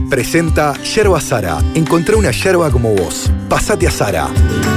presenta Yerba Sara. Encontrá una yerba como vos. Pasate a Sara.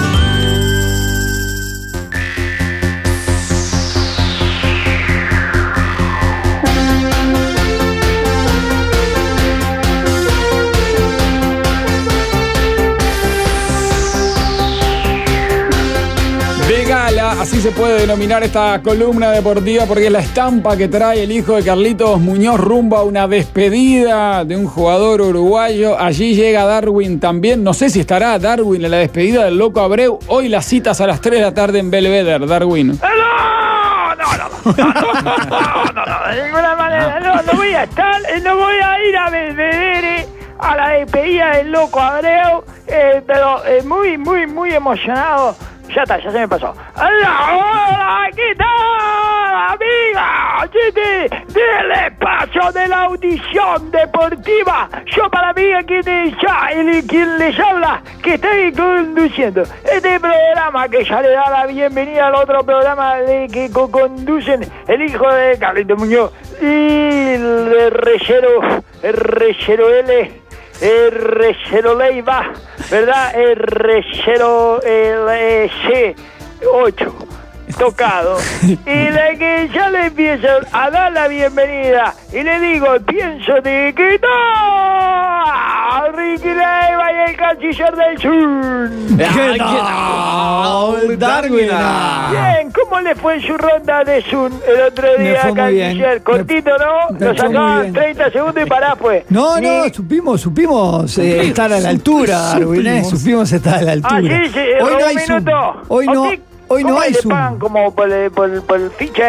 Así se puede denominar esta columna deportiva porque es la estampa que trae el hijo de Carlitos Muñoz rumbo a una despedida de un jugador uruguayo. Allí llega Darwin también. No sé si estará Darwin en la despedida del Loco Abreu. Hoy las citas a las 3 de la tarde en Belvedere, Darwin. No, de ninguna manera, no voy a estar, no voy a ir a Belvedere a la despedida del Loco Abreu, pero muy emocionado. Ya está, ya se me pasó. ¡Hola! ¿Qué tal, amiga? Del espacio de la audición deportiva. Yo para mí, quien les habla, que estoy conduciendo este programa que ya le da la bienvenida al otro programa que conducen el hijo de Carlitos Muñoz y el reyero Leiva, ¿verdad? El reyero C8 tocado. Y de que ya le empiezo a dar la bienvenida y le digo, pienso de que no, Ricky Leiva y el canciller del sur. ¿Qué tal, Darwin? Bien, ¿cómo le fue en su ronda de Zoom el otro día, canciller? Cortito, ¿no? Lo sacaban 30 segundos y pará, pues. No, supimos estar a la altura, Darwin, supimos estar a la altura. Sí, hoy no hay Zoom. Hoy no hay Zoom. ¿Pagan como por el ficha,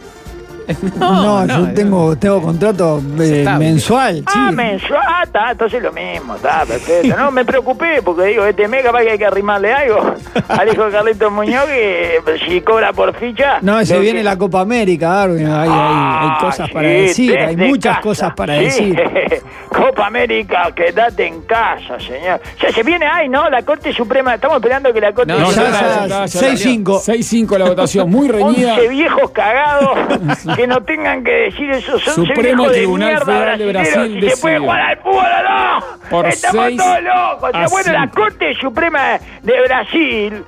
No, yo tengo contrato mensual. Mensual, está, entonces lo mismo, está perfecto. No me preocupé porque digo, este mes capaz que hay que arrimarle algo al hijo de Carlitos Muñoz que si cobra por ficha. No, se viene la Copa América, Darwin, hay cosas para decir, hay muchas cosas para decir. Copa América, quédate en casa, señor. Ya se viene ¿no? La Corte Suprema, estamos esperando que la Corte Suprema... 6-5. 6-5 la votación, muy reñida. 11 viejos cagados que no tengan que decir eso. Son Supremo Tribunal Federal de Brasil si se puede jugar al fútbol o no. Estamos todos locos. Bueno, la Corte Suprema de Brasil,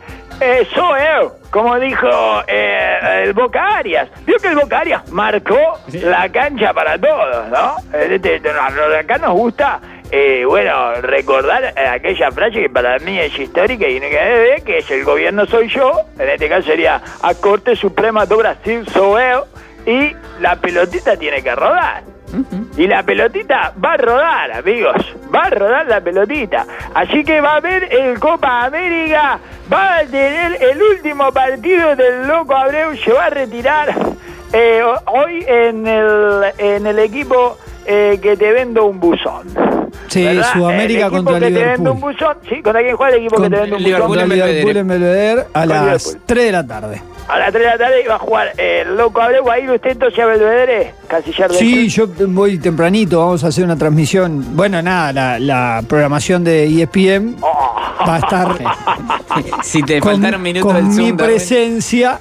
como dijo el Boca Arias. Vio que el Boca Arias marcó la cancha para todos, ¿no? Acá nos gusta, recordar aquella frase que para mí es histórica y que es el gobierno soy yo. En este caso sería a Corte Suprema do Brasil sou eu. Y la pelotita tiene que rodar. Y la pelotita va a rodar, amigos. Va a rodar la pelotita. Así que va a haber el Copa América. Va a tener el último partido del Loco Abreu. Se va a retirar hoy en el equipo que te vendo un buzón. Sí, ¿verdad? Sudamérica contra el Liverpool. Te vendo un buzón. Sí, ¿contra quién juega el equipo que te vende un buzón? Contra Liverpool en Belvedere a las 3 de la tarde. A las 3 de la tarde iba a jugar el Loco Abreu. ¿Va a ir usted entonces a Belvedere, canciller del Sí, yo voy tempranito. Vamos a hacer una transmisión. Bueno, nada, la programación de ESPN va a estar. Si te faltaron minutos del Zoom, mi presencia.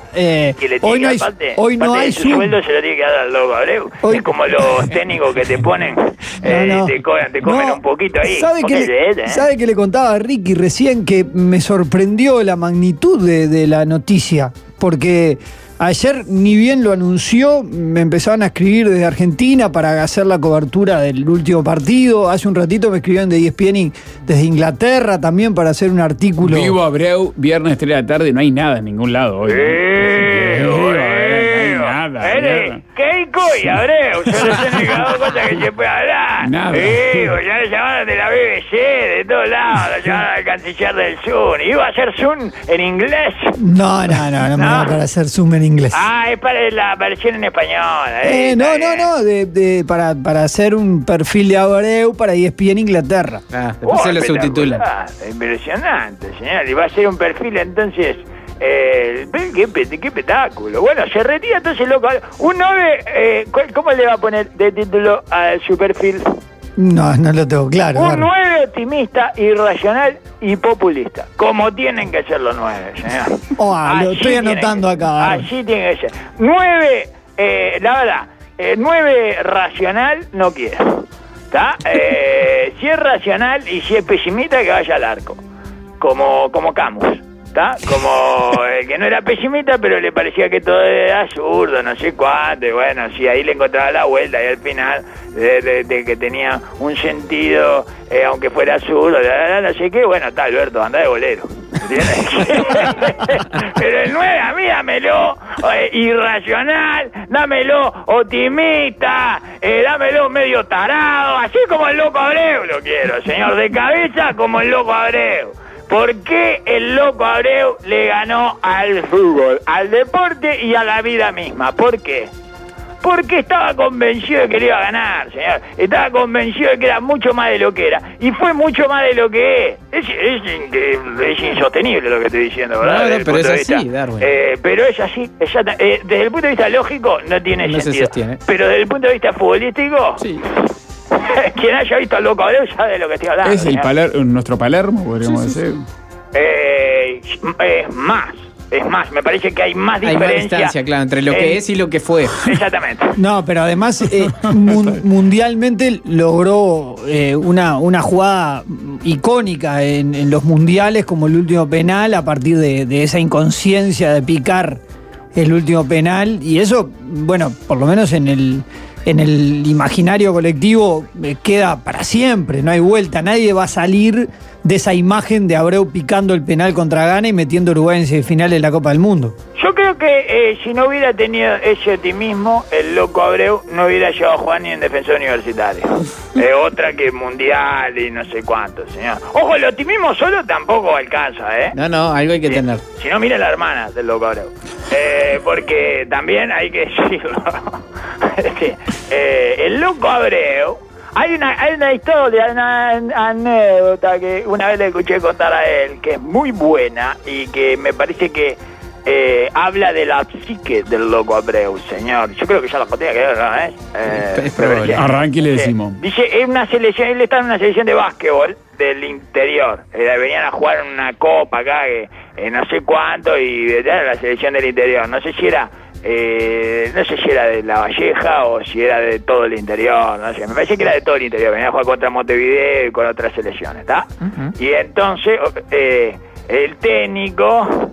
Hoy no hay su Zoom. sueldo se lo tiene que dar al Loco Abreu. Es como los técnicos que te ponen, te comen un poquito ahí. ¿Sabe que le contaba a Ricky recién que me sorprendió la magnitud de la noticia? Porque ayer, ni bien lo anunció, me empezaban a escribir desde Argentina para hacer la cobertura del último partido. Hace un ratito me escribieron de ESPN desde Inglaterra también para hacer un artículo. Vivo Abreu, viernes 3 de la tarde, no hay nada en ningún lado hoy. Keiko y Abreu, son las únicas dos cosas que se puede hablar. Nada. Ya le llamaron de la BBC, de todos lados, lo llamaron al canciller del Zoom. ¿Iba a hacer Zoom en inglés? No me da para hacer Zoom en inglés. Es para la versión en español. Para hacer un perfil de Abreu para ESPN Inglaterra. Después se lo subtitulan. Impresionante, señor. Y va a ser un perfil entonces... qué espectáculo. Bueno, se retira entonces Loco. Un 9, ¿cómo le va a poner de título a su perfil? No lo tengo claro. Un 9 optimista, irracional y populista. Como tienen que ser los 9, señor. Lo estoy anotando acá. Así tiene que ser. 9, la verdad, 9 racional no quiero. ¿Está? Si es racional y si es pesimista, que vaya al arco. Como Camus. ¿Está? Como el que no era pesimista, pero le parecía que todo era absurdo, no sé cuánto. Y bueno, sí, ahí le encontraba la vuelta. Y al final, de que tenía un sentido, aunque fuera absurdo, no sé qué. Bueno, está, Alberto, anda de bolero. ¿Entiendes? Pero el 9 a mí dámelo irracional, dámelo optimista, dámelo medio tarado, así como el Loco Abreu lo quiero, señor, de cabeza como el Loco Abreu. ¿Por qué el Loco Abreu le ganó al fútbol, al deporte y a la vida misma? ¿Por qué? Porque estaba convencido de que le iba a ganar, señor. Estaba convencido de que era mucho más de lo que era. Y fue mucho más de lo que es. Es insostenible lo que estoy diciendo, ¿verdad? No, pero es así, Darwin. Pero es así. Desde el punto de vista lógico no tiene sentido. Se sostiene. Pero desde el punto de vista futbolístico... Sí. Quien haya visto al Loco Abreu sabe de lo que estoy hablando. Es nuestro Palermo, podríamos decir. Es más, me parece que hay más diferencia. Hay más distancia, claro, entre lo que es y lo que fue. Exactamente. No, pero además mundialmente logró una jugada icónica en los mundiales, como el último penal, a partir de esa inconsciencia de picar el último penal. Y eso, bueno, por lo menos en el imaginario colectivo queda para siempre, no hay vuelta. Nadie va a salir de esa imagen de Abreu picando el penal contra Ghana y metiendo a Uruguay en semifinales de la Copa del Mundo. Yo creo que si no hubiera tenido ese optimismo, el Loco Abreu no hubiera llegado a jugar ni en Defensor Universitario. Otra que mundial y no sé cuánto, señor. Ojo, el optimismo solo tampoco alcanza, ¿eh? No, algo hay que tener. Si no, mira la hermana del Loco Abreu. Porque también hay que decirlo. El Loco Abreu, hay una historia, una anécdota que una vez le escuché contar a él, que es muy buena y que me parece que habla de la psique del Loco Abreu, señor. Yo creo que ya la conté, ¿no? Arranque y le decimos. Dice, es una selección, él está en una selección de básquetbol del interior. Venían a jugar en una copa acá, no sé cuánto, y era la selección del interior. No sé si era de La Valleja o si era de todo el interior, no sé, me parece que era de todo el interior, venía a jugar contra Montevideo y con otras selecciones, ¿está? Uh-huh. Y entonces el térnico,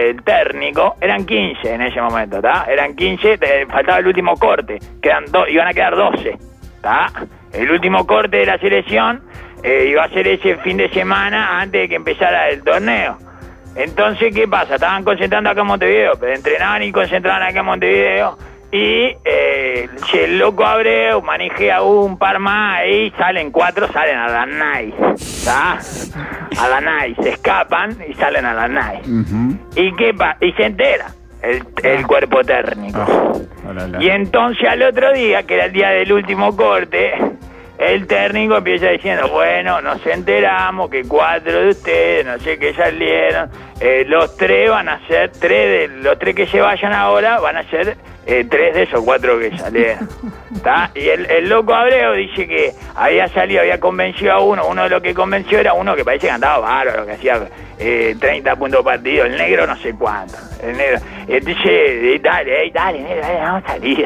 eran 15 en ese momento, ¿está? Eran 15, faltaba el último corte, iban a quedar 12, ¿está? El último corte de la selección iba a ser ese fin de semana antes de que empezara el torneo. Entonces, ¿qué pasa? Estaban concentrando acá en Montevideo, pero entrenaban y concentraban acá en Montevideo, y el Loco Abreu manejea un par más y salen 4, salen a la night, ¿está? A la night, se escapan y salen a la night. Uh-huh. ¿Y qué pasa? Y se entera el cuerpo técnico. Y entonces al otro día, que era el día del último corte, el técnico empieza diciendo, bueno, nos enteramos que 4 de ustedes, no sé qué salieron, los 3 van a ser, los 3 que se vayan ahora van a ser 3 de esos 4 que salieron. ¿Tá? Y el Loco Abreu dice que había convencido a uno de los que convenció era uno que parece que andaba bárbaro, que hacía 30 puntos partido, el negro no sé cuánto. El negro. Entonces, dale, negro, vamos a salir.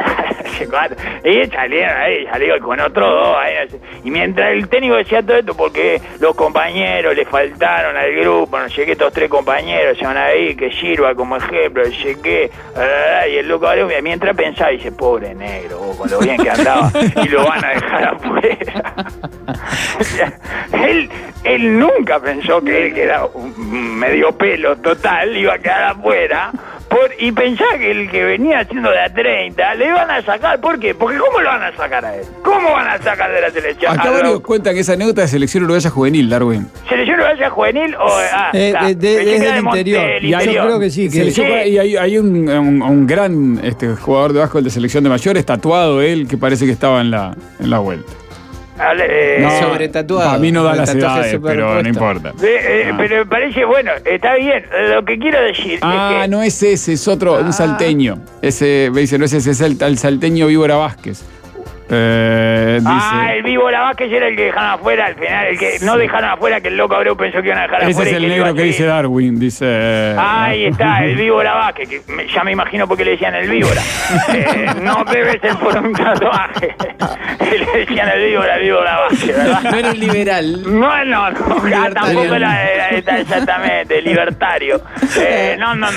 Y salieron con otro 2. Y mientras el técnico decía todo esto, porque los compañeros le faltaron al grupo, no sé qué, estos 3 compañeros se van a ir, que sirva como ejemplo, no sé qué. Y el Loco Abreu, mientras pensaba, dice, pobre negro, con lo bien que andaba, y lo van a dejar afuera. O sea, él nunca pensó que él, que era un medio pelo total, iba a quedar afuera, y pensaba que el que venía haciendo de a 30 le iban a sacar. ¿Por qué? Porque ¿cómo lo van a sacar a él? ¿Cómo van a sacar de la selección? Acá varios cuentan que esa anécdota de selección uruguaya juvenil, Darwin. ¿Selección uruguaya juvenil o...? Desde el interior. Yo creo que sí. Y hay un gran jugador de básquetbol de selección de mayores, tatuado él, que parece que estaba en la vuelta. No, sobretatuado. A mí no da las edades, pero no importa. Pero me parece, bueno, está bien. Lo que quiero decir es que... no es ese, es otro, un salteño. Ese, me dice, no es ese, es el salteño Víbora Vázquez. El Víbora Vázquez era el que dejaron afuera al final, el que no dejaron afuera, que el loco Abreu pensó que iban a dejar afuera. Ese es el negro que dice Darwin, dice... Ahí está, el Víbora Vázquez, que ya me imagino por qué le decían el Víbora. No debe ser por un tatuaje. Le decían el Víbora Vázquez, ¿verdad? No era un liberal. No, tampoco era exactamente libertario. No.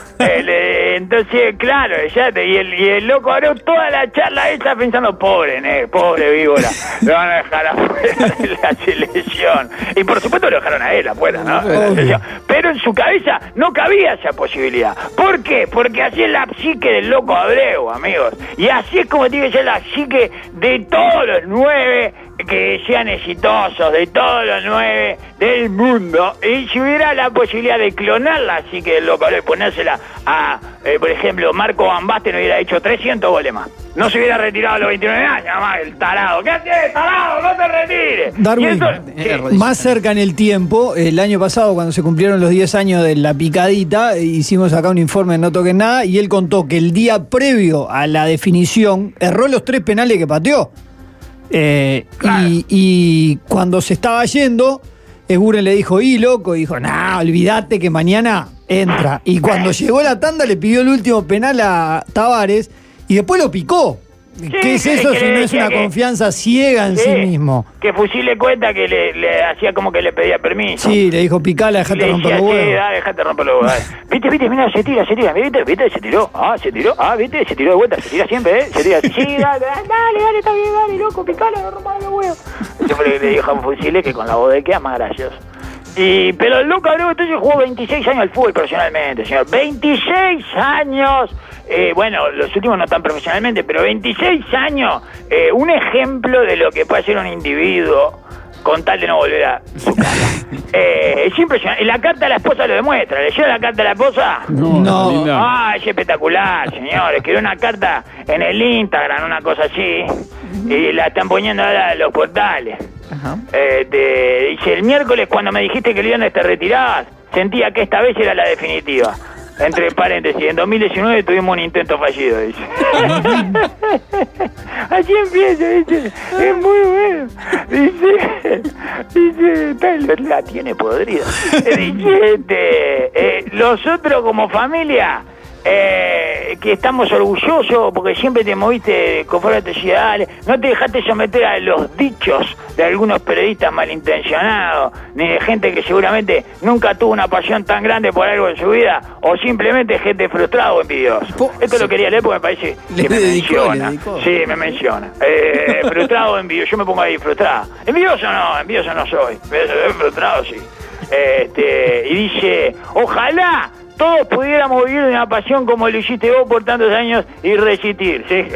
Entonces, claro, y el loco Abreu toda la charla esa pensando, pobre Víbora, lo van a dejar afuera de la selección. Y por supuesto lo dejaron a él afuera, ¿no? Pero en su cabeza no cabía esa posibilidad. ¿Por qué? Porque así es la psique del loco Abreu, amigos. Y así es como tiene que ser la psique de todos los 9 que sean exitosos, de todos los 9 del mundo. Y si hubiera la posibilidad de clonarla, así que el loco Abreu, ponérsela a, por ejemplo, Marco Van Basten, hubiera hecho 300 goles más. No se hubiera retirado a los 29 años, más el tarado. ¿Qué haces, tarado? ¡No te retires! Darwin, más cerca en el tiempo, el año pasado, cuando se cumplieron los 10 años de la picadita, hicimos acá un informe de No Toquen Nada, y él contó que el día previo a la definición erró los 3 penales que pateó. Claro. Y cuando se estaba yendo, Eguren le dijo, loco, y dijo, no, olvídate que mañana entra. Y cuando llegó la tanda le pidió el último penal a Tavares y después lo picó. Sí, ¿qué es eso si no es una confianza ciega en sí mismo? Que Fusile cuenta que le hacía como que le pedía permiso. Sí, le dijo, picala, dejate romper los huevos. Sí, dejate romper los huevos. Viste, mira, se tira, viste, se tiró, viste, se tiró de vuelta, se tira siempre, se tira, sí, dale, está bien, dale, loco, picala, no rompas los huevos. Eso fue lo que le dijo a Fusile, que con la voz de queda más gracioso. Pero el loco Abreu entonces jugó 26 años al fútbol profesionalmente, señor. 26 años. Bueno, los últimos no tan profesionalmente, pero 26 años. Un ejemplo de lo que puede ser un individuo con tal de no volver a su casa. Es impresionante. La carta a la esposa lo demuestra. ¿Leyó la carta a la esposa? No. Es espectacular, señores. Escribió una carta en el Instagram, una cosa así. Y la están poniendo ahora en los portales. Ajá. Dice, el miércoles cuando me dijiste que el viernes te retirabas, sentía que esta vez era la definitiva. Entre paréntesis, en 2019 tuvimos un intento fallido, dice. Así empieza, dice. Es muy bueno. Dice, la tiene podrida. Dice, nosotros como familia, que estamos orgullosos porque siempre te moviste conforme a tus ideales, no te dejaste someter a los dichos de algunos periodistas malintencionados, ni de gente que seguramente nunca tuvo una pasión tan grande por algo en su vida, o simplemente gente frustrada o envidiosa. Esto lo quería leer porque me parece que me menciona. Sí, me menciona. Frustrado o envidioso, yo me pongo ahí frustrado. Envidioso no soy, pero frustrado sí. Y dice, ojalá todos pudiéramos vivir de una pasión como lo hiciste vos por tantos años y resistir, ¿sí?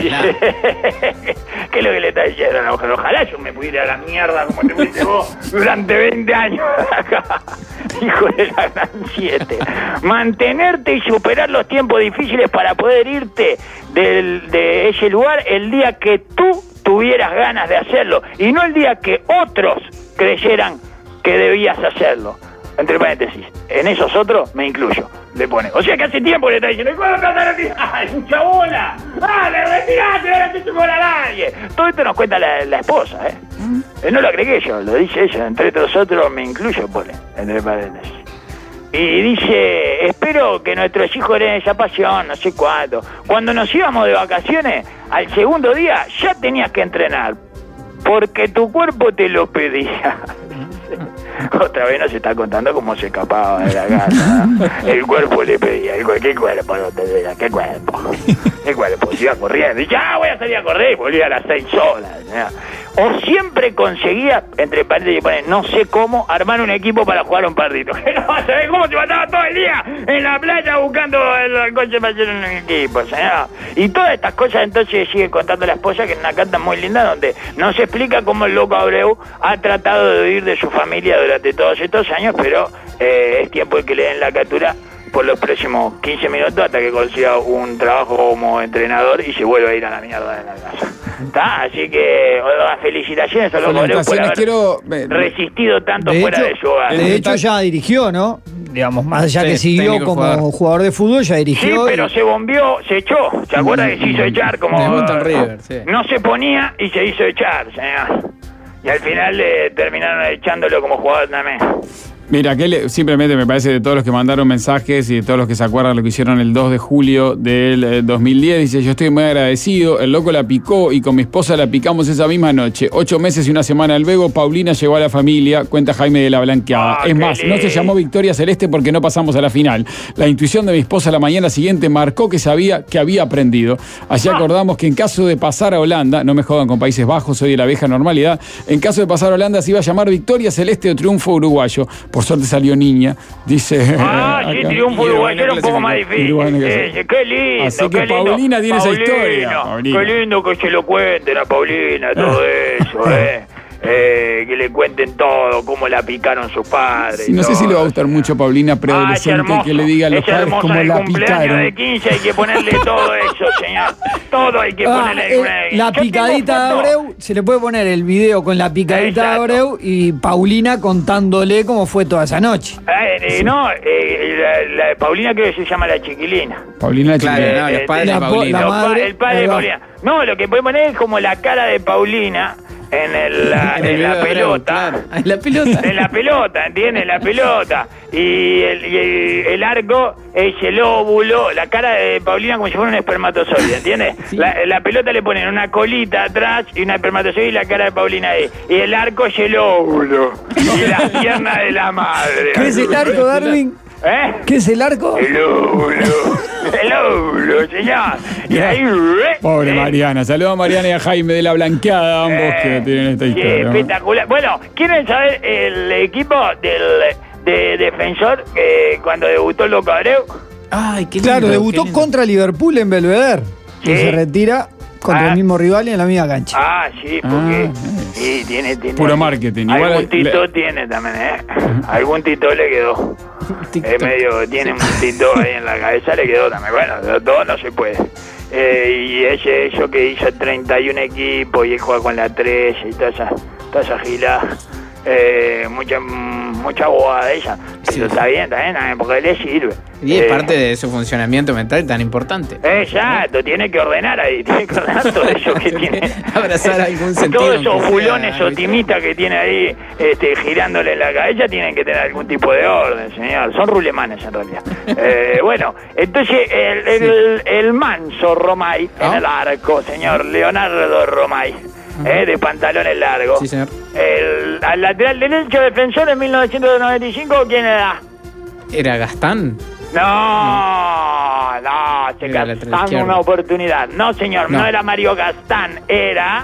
¿Qué es lo que le está diciendo? Ojalá yo me pudiera a la mierda como te fuiste vos durante 20 años acá. Hijo de la gran 7. Mantenerte y superar los tiempos difíciles para poder irte de ese lugar el día que tú tuvieras ganas de hacerlo y no el día que otros creyeran que debías hacerlo. Entre paréntesis, en esos otros me incluyo, le pone. O sea que hace tiempo le está diciendo, ¿cuándo te vas a retirar? ¡Ah, es un chabona! ¡Ah, le retiraste! ¡Ahora te chupó a nadie! Todo esto nos cuenta la esposa, no lo agregué yo, lo dice ella. Entre otros otros me incluyo, pone, entre paréntesis. Y dice, espero que nuestros hijos den esa pasión, no sé cuánto. Cuando nos íbamos de vacaciones, al segundo día ya tenías que entrenar, porque tu cuerpo te lo pedía. Otra vez nos está contando cómo se escapaba de la casa, ¿no? El cuerpo le pedía, ¿qué cuerpo no te veía? ¿Qué cuerpo? ¿Qué cuerpo? Se iba corriendo y ya voy a salir a correr y volvía a las 6 horas, ¿no? O siempre conseguía, entre paréntesis, no sé cómo, armar un equipo para jugar un partidito. Que no vas a ver cómo se mataba todo el día en la playa buscando el coche para hacer un equipo, señor. Y todas estas cosas entonces sigue contando la esposa, que es una carta muy linda donde nos explica cómo el loco Abreu ha tratado de huir de su familia durante todos estos años, pero es tiempo de que le den la captura por los próximos 15 minutos hasta que consiga un trabajo como entrenador y se vuelva a ir a la mierda de la casa. Está, así que felicitaciones a los goleros por haber resistido tanto fuera de su hogar. De hecho ya dirigió, ¿no? Digamos, más allá que siguió como jugador de fútbol, ya dirigió. Sí, pero se bombeó, se echó. ¿Se acuerda que se hizo echar? Como River, sí. No se ponía y se hizo echar, señor. Y al final terminaron echándolo como jugador también. Mira, simplemente me parece de todos los que mandaron mensajes y de todos los que se acuerdan lo que hicieron el 2 de julio del 2010, dice, yo estoy muy agradecido, el loco la picó y con mi esposa la picamos esa misma noche. 8 meses y una semana luego, Paulina llegó a la familia, cuenta Jaime de la Blanqueada. Es más, no se llamó Victoria Celeste porque no pasamos a la final. La intuición de mi esposa la mañana siguiente marcó que sabía que había aprendido. Allí acordamos que en caso de pasar a Holanda, no me jodan con Países Bajos, soy de la vieja normalidad, en caso de pasar a Holanda se iba a llamar Victoria Celeste o Triunfo Uruguayo. Por suerte salió niña, dice. Sí, triunfo uruguayo era un poco más difícil. Qué lindo. Así que Paulina tiene esa historia. Qué lindo que se lo cuenten a Paulina, todo eso, que le cuenten todo, cómo la picaron sus padres. Sí, no sé si le va a gustar mucho a Paulina preadolescente que le diga a los padres cómo la picaron. De 15 hay que ponerle todo eso, señor. Todo hay que ponerle. La picadita de Abreu, se le puede poner el video con la picadita de Abreu y Paulina contándole cómo fue toda esa noche. La Paulina creo que se llama la chiquilina. Paulina la chiquilina. Los padres de Paulina. El padre de Paulina. No, lo que puede poner es como la cara de Paulina en la pelota. En la pelota. En la pelota, ¿entiendes? La pelota. Y el arco es el óvulo. La cara de Paulina como si fuera un espermatozoide, ¿entiendes? Sí. La pelota le ponen una colita atrás y una espermatozoide y la cara de Paulina ahí. Y el arco es el óvulo. Y la pierna de la madre. ¿Qué es el arco, Darwin? ¿Qué es el arco? El óvulo, señor. Y ahí, pobre Mariana. Saludos a Mariana y a Jaime de la Blanqueada, ambos que tienen esta historia. Espectacular. Bueno, ¿quieren saber el equipo de Defensor cuando debutó el Loco Abreu? Ay, qué lindo. Claro, debutó contra Liverpool en Belvedere. Y se retira contra el mismo rival y en la misma cancha. Sí, porque sí, tiene puro marketing. Algún tito tiene también, Algún tito le quedó. Tiene un tito ahí en la cabeza, le quedó también. Bueno, todo no se puede. Y eso que hizo 31 equipos y él juega con la 3 y toda esa gilada. Mucha bobada ella, pero está bien, porque le sirve. Y es parte de su funcionamiento mental tan importante. Exacto, tiene que ordenar ahí, tiene que ordenar todo eso que tiene. Abrazar algún sentido. Todos esos bulones optimistas que tiene ahí girándole en la cabeza tienen que tener algún tipo de orden, señor. Son rulemanes en realidad. Bueno, entonces el manso Romay en el arco, señor Leonardo Romay. De pantalones largos. Sí, señor. Al lateral derecho defensor en 1995, ¿quién era? ¿Era Gastán? No, Gastán una oportunidad. No, señor, no era Mario Gastán, era...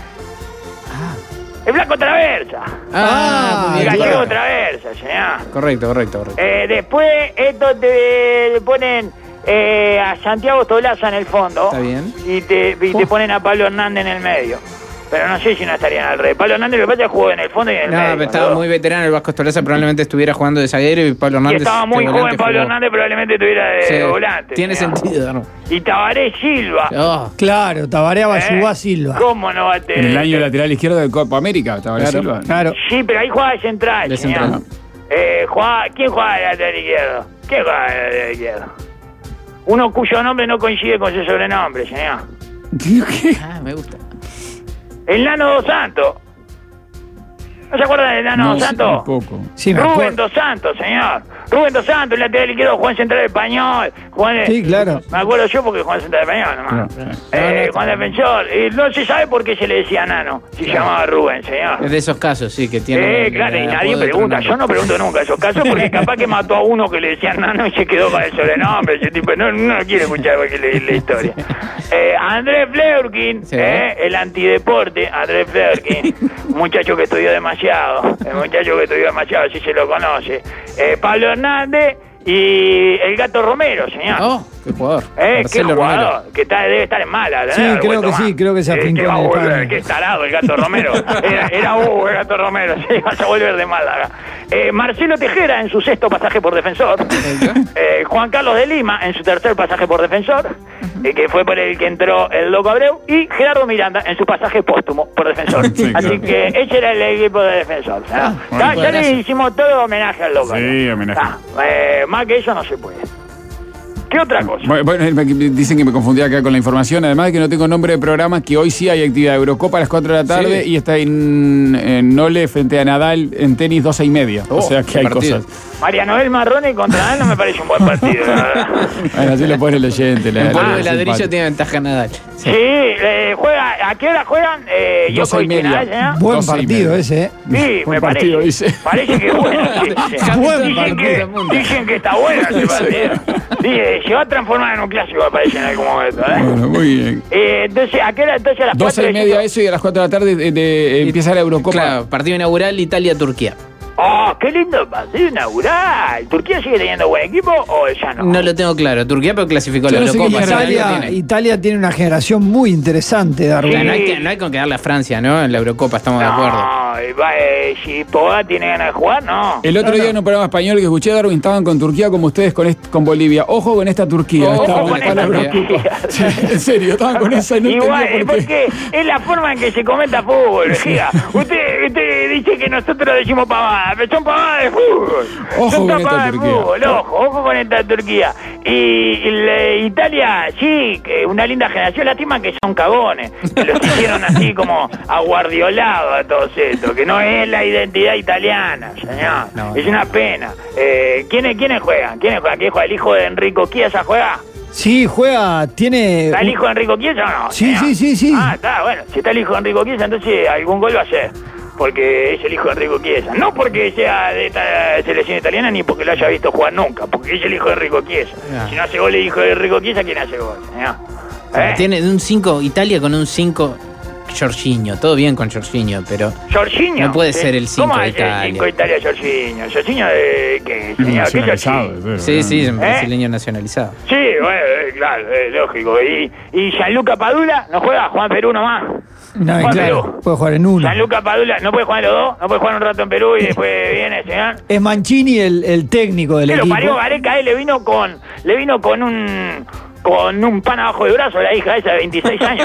El Blanco Traversa. El Gallego Traversa, señor. Correcto. Después, estos te ponen... a Santiago Tolaza en el fondo. Está bien. Y te ponen a Pablo Hernández en el medio. Pero no sé si no estarían al revés. Pablo Hernández lo que pasa es que jugó en el fondo y en el medio. No, pero estaba muy veterano el Vasco Tolaza, probablemente estuviera jugando de zaguero y Pablo Hernández... Y estaba muy joven Pablo Hernández, probablemente estuviera de volante. Tiene sentido, ¿no? Y Tabaré Silva. Claro, Tabaré ayudó a Silva. ¿Cómo no va a tener? En el año lateral izquierdo de Copa América, Tabaré Silva. Claro. Sí, pero ahí jugaba de central, de señor. ¿Quién juega de lateral izquierdo? ¿Quién juega de lateral izquierdo? Uno cuyo nombre no coincide con su sobrenombre, señor. ¿Qué? Me gusta. El Nano Dos Santos. ¿No se acuerdan del Nano Dos Santos? Tampoco. Sí, Rubén Dos Santos, señor. Rubén Dos Santos, el lateral izquierdo, Juan Central Español. Sí, claro. Me acuerdo yo porque Juan Central Español nomás. Juan Defensor. Y no se sabe por qué se le decía Nano. Se llamaba Rubén, señor. Es de esos casos, sí, que tiene... Claro, y nadie pregunta. Yo no pregunto nunca esos casos porque capaz que mató a uno que le decían Nano y se quedó con el sobrenombre. Ese tipo no quiere escuchar la historia. Andrés Fleurkin, el antideporte, Andrés Fleurkin. Muchacho que estudió demasiado. Así se lo conoce. Pablo Hernández y el Gato Romero, señor. Qué jugador. Qué jugador, Romero. Que debe estar en Málaga. Sí, creo que se afincó en España. Qué tarado el Gato Romero. Era el Gato Romero, sí, vas a volver de Málaga. Marcelo Tejera en su 6º pasaje por Defensor. Juan Carlos de Lima en su 3er pasaje por Defensor, que fue por el que entró el Loco Abreu. Y Gerardo Miranda en su pasaje póstumo por Defensor. Sí, Así que ese era el equipo de Defensor. Ya le hicimos todo homenaje al Loco. Sí, homenaje. Más que eso no se puede. ¿Qué otra cosa? Bueno, dicen que me confundí acá con la información, además de que no tengo nombre de programa, que hoy sí hay actividad de Eurocopa a las 4 de la tarde y está en Nole frente a Nadal en tenis 12:30. O sea que hay cosas. María Noel Marrone contra Nadal no me parece un buen partido, la verdad. Bueno, así lo pone el oyente. El polvo de ladrillo tiene ventaja Nadal. Sí, juega, ¿a qué hora juegan? 12:30. Buen partido ese, Sí, me partido, parece. dice. Parece que es bueno. Dicen que está bueno ese partido. Se va a transformar en un clásico, me parece, en algún momento. Bueno, muy bien. Entonces, ¿a qué hora? Entonces, a las 12:30 eso y a las 4 de la tarde empieza la Eurocopa. Claro, partido inaugural Italia-Turquía. ¡Oh, qué lindo partido inaugural! ¿Turquía sigue teniendo buen equipo o ya no? No lo tengo claro. Turquía pero clasificó la Yo no sé Eurocopa. Italia tiene una generación muy interesante, Darwin. Claro, no hay con que darle a Francia, ¿no? En la Eurocopa, estamos de acuerdo. No, si Pogba tiene ganas de jugar, no. El otro día en un programa español que escuché, Darwin, estaban con Turquía como ustedes con Bolivia. Ojo con esta Turquía. Ojo con esta Turquía. Sí, en serio, estaban con esa y no Igual, entendía por qué. porque es la forma en que se comenta fútbol, Giga. Usted dice que nosotros decimos pavadas, pero son pavadas de fútbol. Ojo son con esta pavadas de Turquía. fútbol, ojo con esta Turquía. Y Italia, sí, que una linda generación, lástima que son cagones. Que los hicieron así como aguardiolados a todos estos, que no es la identidad italiana, señor. No. Es una pena. ¿Quiénes juegan? ¿Quién juega? ¿El hijo de Enrico Chiesa juega? Sí, juega, tiene... ¿Está el hijo de Enrico Chiesa o no? Sí, señor? sí. Ah, está, bueno. Si está el hijo de Enrico Chiesa, entonces algún gol va a hacer. Porque es el hijo de Enrico Chiesa. No porque sea de esta selección italiana ni porque lo haya visto jugar nunca. Porque es el hijo de Enrico Chiesa. Si no hace gol el hijo de Enrico Chiesa, ¿quién hace gol? Tiene un 5, Italia con un 5... Jorginho, todo bien con Jorginho, pero Jorginho. no puede ser el 5 ¿Cómo de es el Italia. 5 de Italia, Jorginho? ¿Jorginho de qué, señor? ¿Qué Jorginho? Sí, es un brasileño nacionalizado. Sí, bueno, claro, lógico. ¿Y Gianluca Padula no juega? ¿Juega en Perú nomás? No, Juan claro, Perú. puede jugar en uno. Gianluca Padula, ¿no puede jugar en los dos? ¿No puede jugar un rato en Perú y después viene, señor? Es Mancini el técnico del Pero equipo. parió Gareca, le vino con un pan abajo del brazo la hija esa de 26 años,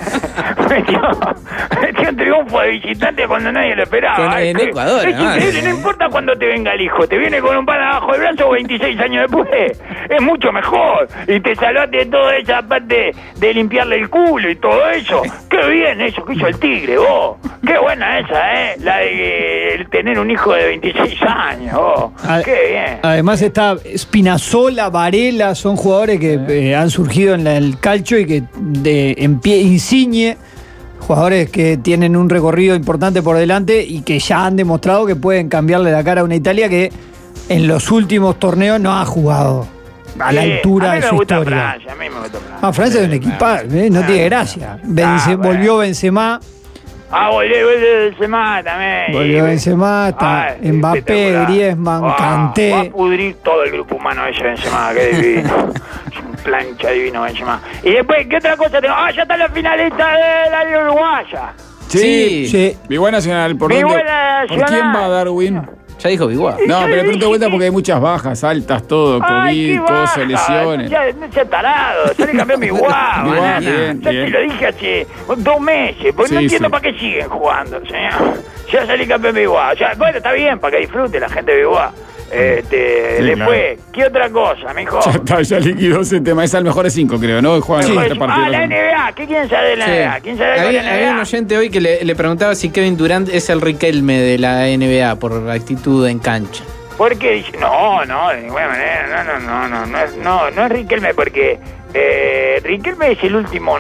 metió un triunfo de visitante cuando nadie lo esperaba. En Ecuador, es increíble, no importa cuando te venga el hijo, te viene con un pan abajo del brazo 26 años después, es mucho mejor. Y te salvaste de toda esa parte de limpiarle el culo y todo eso. Qué bien eso que hizo el Tigre, vos. Qué buena esa, la de tener un hijo de 26 años, vos. Qué bien. Además está Spinazzola, Varela, son jugadores que han surgido en el calcio y que Insigne, jugadores que tienen un recorrido importante por delante y que ya han demostrado que pueden cambiarle la cara a una Italia que en los últimos torneos no ha jugado a la altura de su historia. Francia, a mí me gusta Francia. Francia es un equipazo, no tiene gracia. Volvió Benzema. Volvió Benzema también. Volvió Benzema, está Mbappé, Griezmann, Kanté. Va a pudrir todo el grupo humano ese Benzema, qué divino. Es un plancha divino Benzema. Y después, ¿qué otra cosa tengo? Ya está la finalista de la Liga Uruguaya. Sí. Biguá Nacional, ¿por quién va Darwin? Ya dijo Biguá. No, pero le pregunto de vuelta porque hay muchas bajas, altas, todo, COVID, cosas, lesiones. Ya tarado, sale campeón Biguá. Bien. Te lo dije hace 2 meses, porque no entiendo para qué siguen jugando, señor. Ya salí campeón Biguá. Bueno, está bien, para que disfrute la gente de Biguá. Después, claro. ¿Qué otra cosa, mijo? Ya liquidó ese tema. Es al mejor de 5, creo, ¿no? Juegan la NBA. ¿Qué quieren saber de la NBA? ¿Quién sabe de la NBA? Había un oyente hoy que le preguntaba si Kevin Durant es el Riquelme de la NBA por actitud en cancha. ¿Por qué? Dice, no, de ninguna manera, no es Riquelme, porque Riquelme es el último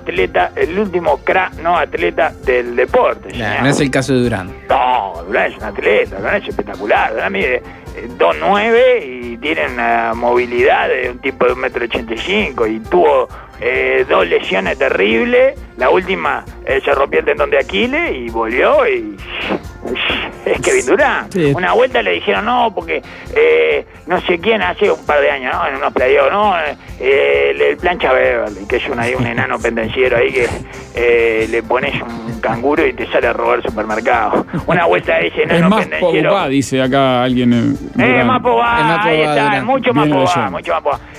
crack no atleta del deporte. No es el caso de Durant. No, Durant es un atleta, Durant es espectacular. Durant mide 2'9" y tiene una movilidad de un tipo de 1,85 m y tuvo 2 lesiones terribles. La última se rompió el tendón de Aquiles y volvió y es Kevin Durant. Sí. Una vuelta le dijeron no, porque no sé quién hace un par de años, ¿no? En unos playoffs, ¿no? El plancha Beverly, que es un enano pendenciero ahí que le pones un canguro y te sale a robar el supermercado. Una vuelta de ese Es enano más pendenciero. Pogba, dice acá alguien. Más Pogba, ahí está, Durant. mucho más Viene Pogba, leyendo. mucho más Pogba.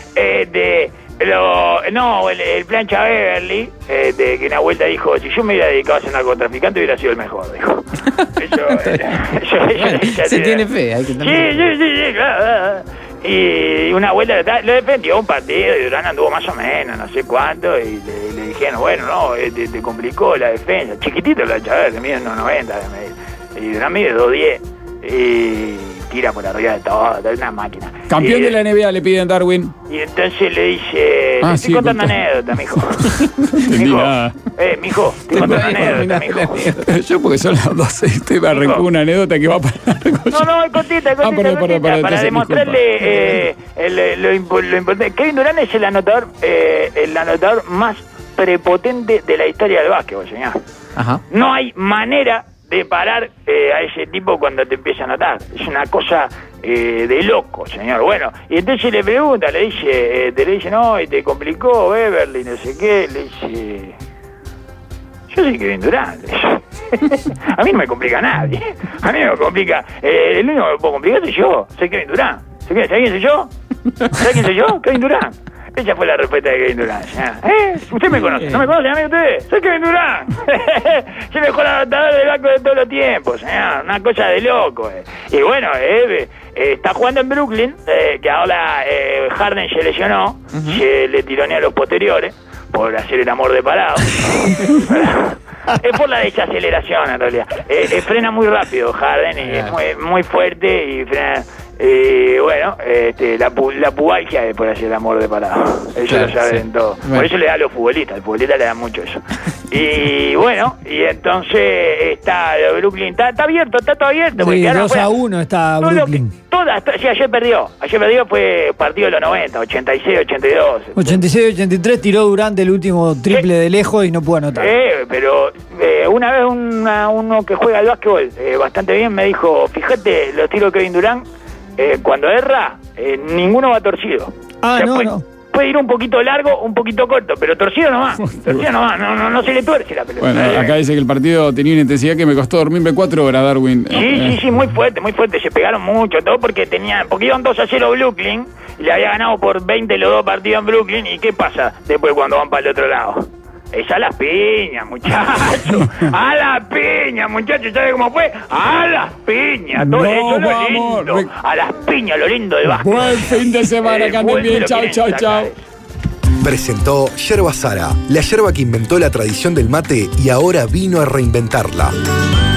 El plancha Beverly, que una vuelta dijo, si yo me hubiera dedicado a ser narcotraficante hubiera sido el mejor, dijo. Bueno, se tiene fe, hay que tener Sí, claro. Y una vuelta lo defendió un partido y Durán anduvo más o menos, no sé cuánto, y le dijeron, bueno, no, te complicó la defensa. Chiquitito el plancha Beverly, mide 1.90, y Durán mide 2.10, y tira por arriba de todo, es una máquina. Campeón de la NBA le piden Darwin. Y entonces le dice, te estoy contando anécdota, mijo. Entendí nada. Mijo, estoy contando anécdota, mijo. Yo porque son las 12 y usted me arrancó una anécdota que va para No, es cortita, perdón, para entonces, demostrarle lo importante. Kevin Durant es el anotador más prepotente de la historia del básquetbol, señor. Ajá. No hay manera de parar a ese tipo cuando te empieza a anotar. Es una cosa de loco, señor. Bueno, y entonces le pregunta, le dice, no, y te complicó Beverly, no sé qué. Le dice, yo soy Kevin Durant. A mí no me complica nadie. A mí no me complica. El único que me puedo complicar soy yo. Soy Kevin Durant. ¿Sabe quién soy yo? ¿Sabe quién soy yo? Kevin Durant. Esa fue la respuesta de Kevin Durant. Usted me conoce, ¿no me conoce a mí usted? Soy Kevin Durant. Soy el mejor anotador del banco de todos los tiempos, señor. Una cosa de loco. Y bueno, está jugando en Brooklyn, que ahora Harden se lesionó, se le tironea los posteriores por hacer el amor de parado. Es por la desaceleración, en realidad. Frena muy rápido Harden y es muy fuerte y frena. Bueno, la pubalgia es por hacer el amor de parado. Ellos lo saben todo. Bueno. Por eso le da a los futbolistas. Al futbolista le da mucho eso. Y bueno, y entonces está Brooklyn. Está abierto, está todo abierto. Sí, ahora 2-1 está Brooklyn. Sí, ayer perdió. Ayer perdió, fue partido de los 90, 86, 82. 86-83 tiró Durant el último triple de lejos y no pudo anotar. Pero una vez uno que juega al básquetbol bastante bien me dijo, fíjate los tiros de Kevin Durant, cuando erra, ninguno va torcido. Puede ir un poquito largo, un poquito corto, pero torcido no va. Torcido no va, no se le tuerce la pelota. Bueno, acá dice que el partido tenía una intensidad que me costó dormirme 4 horas, Darwin. Sí, muy fuerte. Se pegaron mucho, todo porque iban 2-0 Brooklyn y le había ganado por 20 los dos partidos en Brooklyn. ¿Y qué pasa después cuando van para el otro lado? Es a las piñas, muchachos. A las piñas, muchachos. ¿Sabe cómo fue? A las piñas. Todo eso es lo lindo. A las piñas, lo lindo del básquet. Buen fin de semana, que anden bien. Chau. Presentó Yerba Sara, la yerba que inventó la tradición del mate y ahora vino a reinventarla.